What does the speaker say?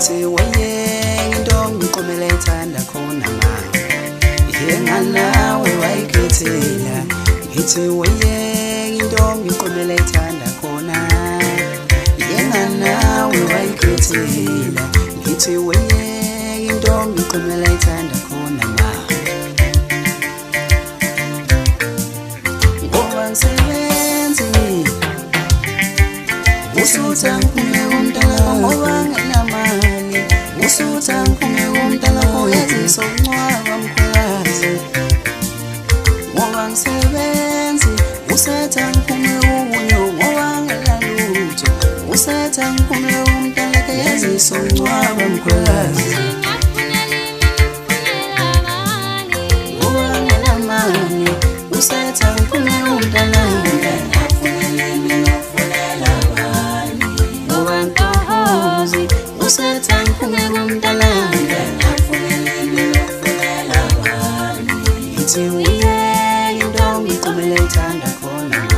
ngithi weye intombi iqomele ithanda khona ma yenganawe wayikhethela ngithi weye intombi iqomele ithanda khona yenganawe wayikhethela ngithi weye intombi iqomele ithanda khona ma ngoba ngisebenzi usutha ngiphume umntala ngoba nginamali usutha ngiphume umntala oyezisa uncwaba mkhwekazi ngoba ngisebenzi usetha ngiphume ubunyo ngoba ngilalutho usetha ngiphume umntala oyezisa uncwaba mkhwekazi ngoba nginamali usetha ngiphume umntala usetha ngiphume umntala ngithi weye intombi iqomele ithanda khona